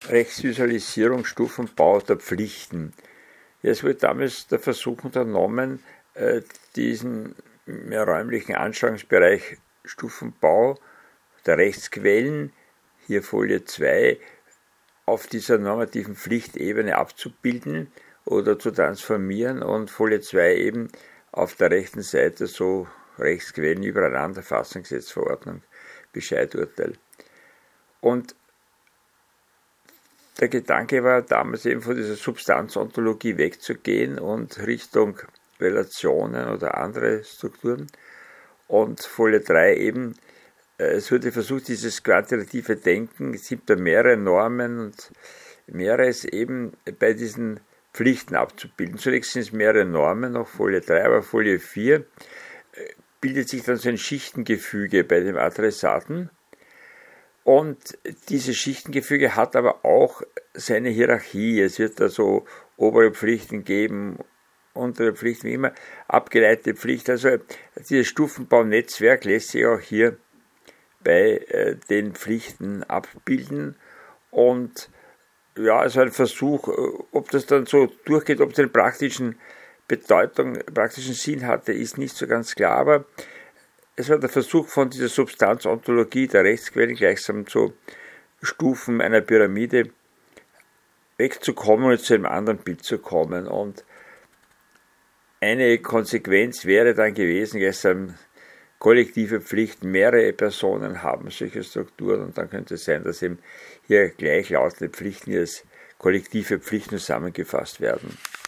Rechtsvisualisierung, Stufenbau der Pflichten. Ja, es wurde damals der Versuch unternommen, diesen räumlichen Anschauungsbereich Stufenbau der Rechtsquellen, hier Folie 2, auf dieser normativen Pflichtebene abzubilden oder zu transformieren, und Folie 2 eben auf der rechten Seite so Rechtsquellen übereinander, Verfassungsgesetz, Verordnung, Bescheid, Urteil. Und der Gedanke war damals eben von dieser Substanzontologie wegzugehen und Richtung Relationen oder andere Strukturen. Und Folie 3 eben, es wurde versucht, dieses quantitative Denken, es gibt da mehrere Normen und mehreres eben bei diesen Pflichten abzubilden. Zunächst sind es mehrere Normen, noch Folie 3, aber Folie 4 bildet sich dann so ein Schichtengefüge bei dem Adressaten. Und dieses Schichtengefüge hat aber auch seine Hierarchie. Es wird da so obere Pflichten geben, untere Pflichten, wie immer, abgeleitete Pflichten. Also dieses Stufenbaunetzwerk lässt sich auch hier bei den Pflichten abbilden. Und ja, also ein Versuch, ob das dann so durchgeht, ob es den praktischen Sinn hatte, ist nicht so ganz klar. Aber es war der Versuch von dieser Substanzontologie der Rechtsquellen gleichsam zu Stufen einer Pyramide wegzukommen und zu einem anderen Bild zu kommen. Und eine Konsequenz wäre dann gewesen, gleichsam kollektive Pflichten, mehrere Personen haben solche Strukturen, und dann könnte es sein, dass eben hier gleichlautende Pflichten als kollektive Pflichten zusammengefasst werden.